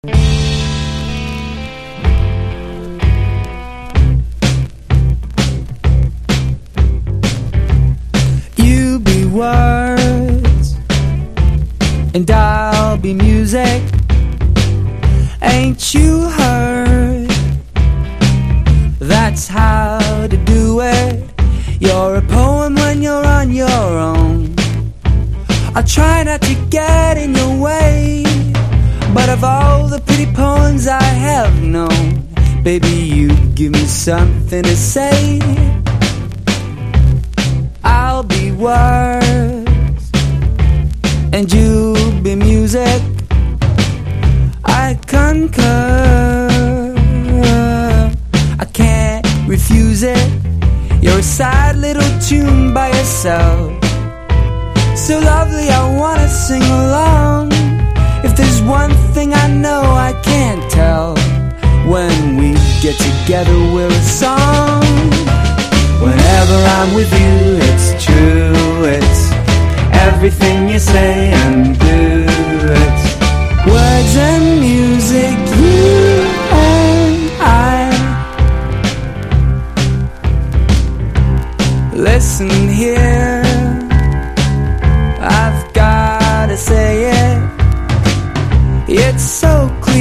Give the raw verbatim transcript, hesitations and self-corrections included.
You be words and I'll be music. Ain't you heard? That's how to do it. You're a poem when you're on your own. I try not to get in your way, but of all the pretty poems I have known, baby, you give me something to say. I'll be words and you'll be music. I concur, I can't refuse it. You're a sad little tune by yourself, so lovely I wanna sing along. If there's one thing I know I can't tell, when we get together we're a song. Whenever I'm with you it's true, it's everything you say and do. It's words and music, you and I. Listen here,